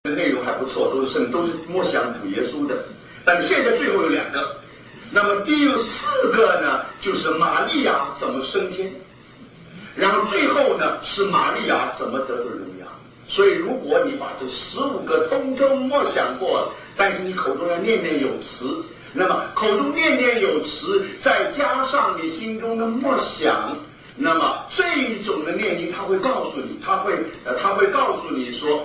内容还不错，都是默想主耶稣的。但是现在最后有2个，那么第4个呢，就是玛利亚怎么升天，然后最后呢是玛利亚怎么得到荣耀。所以如果你把这15个通通默想过了，但是你口中要念念有词，那么口中念念有词，再加上你心中的默想，那么这一种的念经，他会告诉你，他会告诉你说，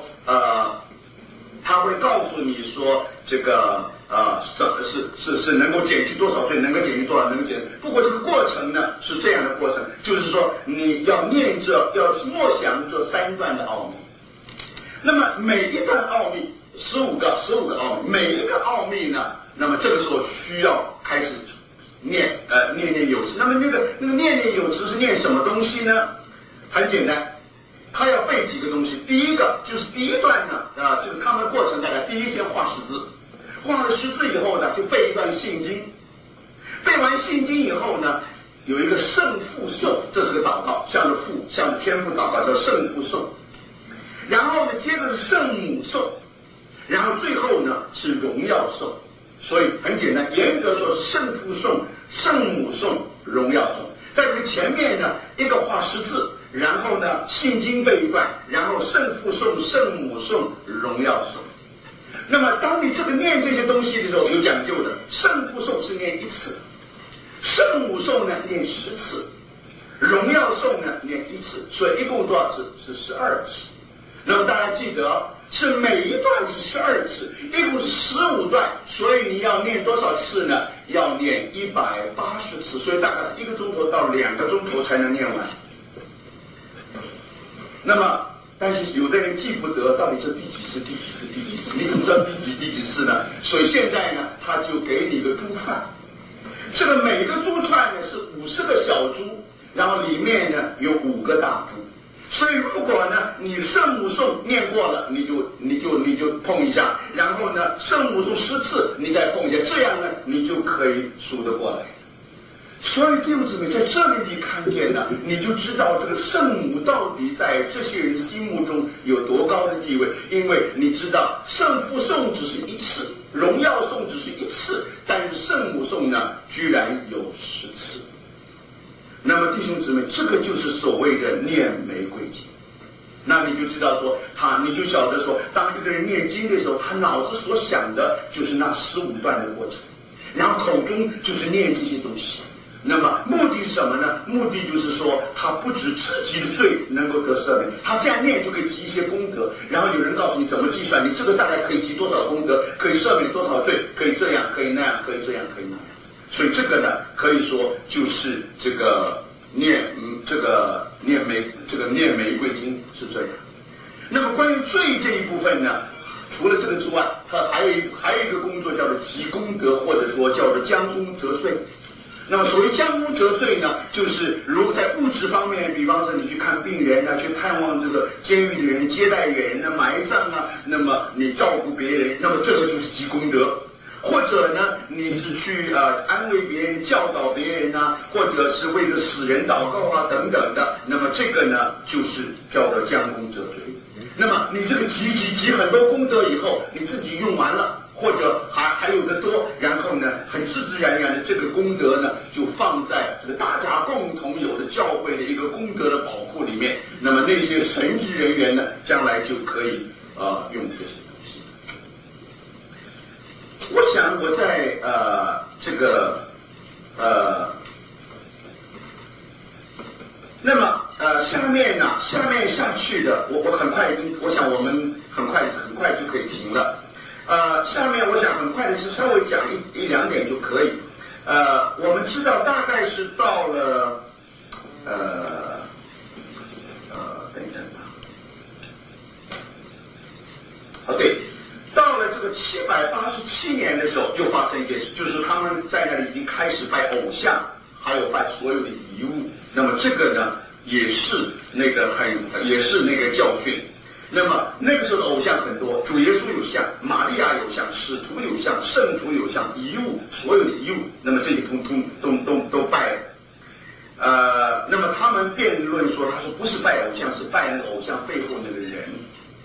这个是能够减去多少罪，能够减去多少，能够减。不过这个过程呢是这样的过程，就是说你要念着，要默想这3段的奥秘。那么每一段奥秘15个奥秘，每一个奥秘呢，那么这个时候需要开始念念有词。那么那个念念有词是念什么东西呢？很简单，他要背几个东西。第一个就是第一段呢，这个他们的过程大概第一先画十字，画了十字以后呢，就背一段信经。背完信经以后呢，有一个圣父颂，这是个祷告，向着父，向着天父祷告，叫圣父颂。然后呢，接着是圣母颂，然后最后呢是荣耀颂。所以很简单，严格说是圣父颂、圣母颂、荣耀颂。在这个前面呢，一个画十字，然后呢信经背一段，然后圣父颂、圣母颂、荣耀颂。那么当你这个念这些东西的时候，有讲究的。圣父颂是念1次，圣母颂呢念10次，荣耀颂呢念1次，所以一共多少次？是12次。那么大家记得，是每一段是12次，一共是15段，所以你要念多少次呢？要念180次，所以大概是1个钟头到2个钟头才能念完。那么，但是有的人记不得到底是第几次，你怎么知道第几次呢？所以现在呢，他就给你一个珠串，这个每个珠串呢是50个小珠，然后里面呢有5个大珠。所以如果呢你圣母颂念过了，你就碰一下，然后呢圣母颂10次你再碰一下，这样呢你就可以数得过来。所以弟兄姊妹，在这里你看见了，你就知道这个圣母到底在这些人心目中有多高的地位。因为你知道圣父颂只是1次，荣耀颂只是1次，但是圣母颂呢居然有10次。那么弟兄姊妹，这个就是所谓的念玫瑰经。那你就知道说，你就晓得说，当这个人念经的时候，他脑子所想的就是那15段的过程，然后口中就是念这些东西。那么目的是什么呢？目的就是说，他不止自己的罪能够得赦免，他这样念就可以积一些功德。然后有人告诉你怎么计算，你这个大概可以积多少功德，可以赦免多少罪，可以这样，可以那样，可以这样，可以那样。所以这个呢，可以说就是这个念玫瑰经是这样。那么关于罪这一部分呢，除了这个之外，它还有一个工作叫做积功德，或者说叫做将功折罪。那么所谓将功折罪呢，就是如果在物质方面，比方说你去看病人啊，去探望这个监狱的人、接待人啊、埋葬啊，那么你照顾别人，那么这个就是积功德。或者呢，你是去安慰别人、教导别人啊，或者是为了死人祷告啊等等的，那么这个呢就是叫做将功折罪。那么你这个积很多功德以后，你自己用完了，或者还有的多，然后呢很自自然然的这个功德呢就放在这个大家共同有的教会的一个功德的宝库里面。那么那些神职人员呢，将来就可以用这些。我想我在那么下面下去的，我很快，我想我们很快就可以停了。下面我想很快的是稍微讲一两点就可以。我们知道大概是到了等一下对。到了这个787年的时候，又发生一件事，就是他们在那里已经开始拜偶像，还有拜所有的遗物。那么这个呢，也是那个教训。那么那个时候的偶像很多，主耶稣有像，玛利亚有像，使徒有像，圣徒有像，遗物，所有的遗物，那么这些通都拜了。那么他们辩论说，他说不是拜偶像，是拜那个偶像背后那个人。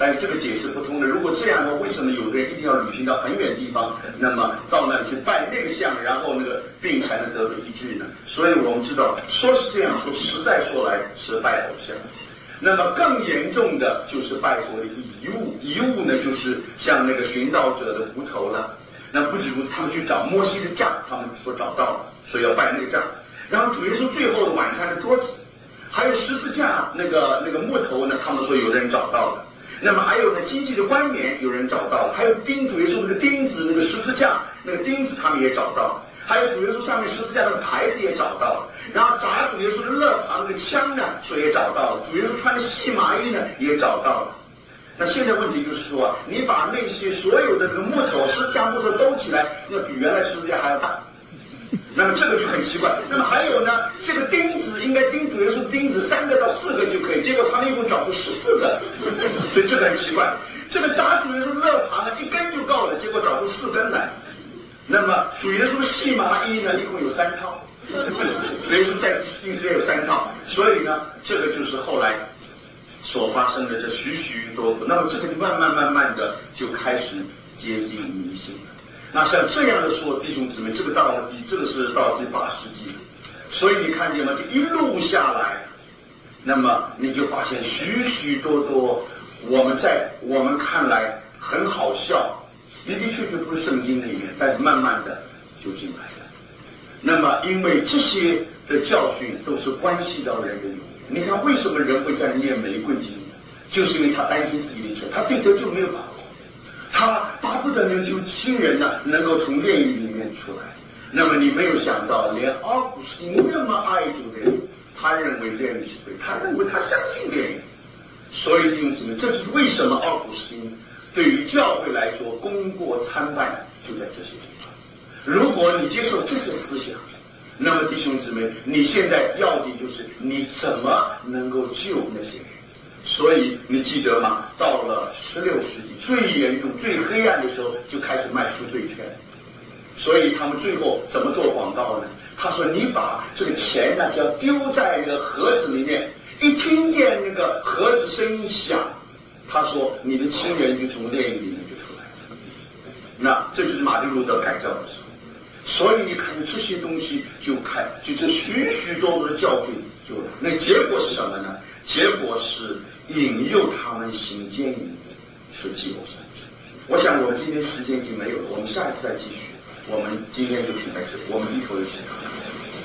但是这个解释不通的。如果这样的话，为什么有的人一定要旅行到很远地方，那么到那里去拜那个像，然后那个病才能得到医治呢？所以我们知道，说是这样说，实在说来是拜偶像。那么更严重的就是拜所谓的遗物，遗物呢就是像那个寻道者的骨头了。那不止如此，他们去找摩西的杖，他们说找到了，所以要拜那个杖。然后主耶稣最后的晚餐的桌子，还有十字架那个木头呢，他们说有的人找到了。那么还有呢，经济的冠冕有人找到了，还有钉主耶稣那个钉子，那个十字架那个钉子他们也找到了，还有主耶稣上面十字架那个牌子也找到了。然后砸主耶稣的肋旁那个枪呢，说也找到了。主耶稣穿的细麻衣呢，也找到了。那现在问题就是说，你把那些所有的这个木头，十字架木头兜起来，那比原来十字架还要大。那么这个就很奇怪。那么还有呢，这个钉子应该钉主耶稣钉子3个到4个就可以，结果他们一共找出14个，所以这个很奇怪。这个扎主耶稣肋旁呢1根就够了，结果找出4根来。那么主耶稣的细麻衣呢，一共有3套，主耶稣在钉子也有3套，所以呢，这个就是后来所发生的这许许多多。那么这个慢慢的就开始接近迷信了。那像这样的说，弟兄姊妹，这个是到第8世纪，所以你看见吗？这一路下来，那么你就发现许许多多我们看来很好笑，的确不是圣经里面，但是慢慢的就进来了。那么因为这些的教训都是关系到人的永远。你看为什么人会在念玫瑰经呢？就是因为他担心自己的钱，他对得救没有把握。他巴不得能救亲人呢，能够从炼狱里面出来。那么你没有想到，连奥古斯丁那么爱主的人，他认为炼狱是对，他认为他相信炼狱。所以弟兄姊妹，这就是为什么奥古斯丁对于教会来说功过参半，就在这些地方。如果你接受这些思想，那么弟兄姊妹，你现在要紧就是你怎么能够救那些人。所以你记得吗？到了16世纪最严重最黑暗的时候，就开始卖赎罪券。所以他们最后怎么做广告呢？他说你把这个钱呢，就要丢在那个盒子里面，一听见那个盒子声音响，他说你的亲人就从炼狱里面就出来了。那这就是马丁路德改教的时候。所以你看这些东西就这许许多多的教训就来。那结果是什么呢？结果是引诱他们行奸淫，是祭偶像。我想我们今天时间已经没有了，我们下一次再继续。我们今天就停在这里，我们低头一起祷告。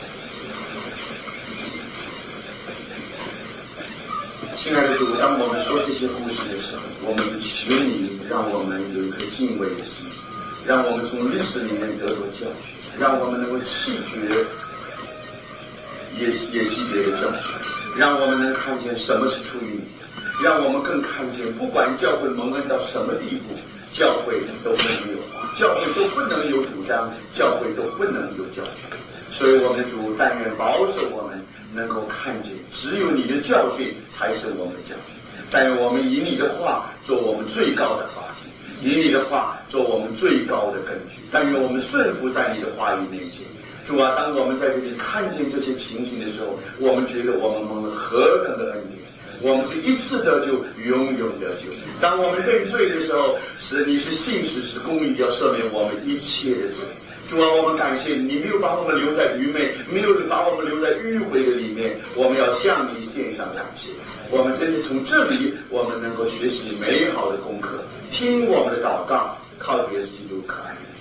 亲爱的主，当我们说这些故事的时候，我们就求你让我们有一颗敬畏的心，让我们从历史里面得到教训，让我们能够弃绝耶西别的教训，让我们能看见什么是出于你，让我们更看见不管教会蒙恩到什么地步，教会都不能有话，教会都不能有主张，教会都不能有教训。所以我们的主但愿保守我们能够看见，只有你的教训才是我们的教训。但愿我们以你的话做我们最高的法庭，以你的话做我们最高的根据。但愿我们顺服在你的话语面前。主啊，当我们在这里看见这些情形的时候，我们觉得我们蒙了何等的恩典。我们是一次得救，永永得救。当我们认罪的时候，你是信实是公义，要赦免我们一切的罪。主啊，我们感谢你，没有把我们留在愚昧，没有把我们留在迂回的里面。我们要向你献上感谢。我们真是从这里，我们能够学习美好的功课，听我们的祷告，靠主耶稣基督可爱的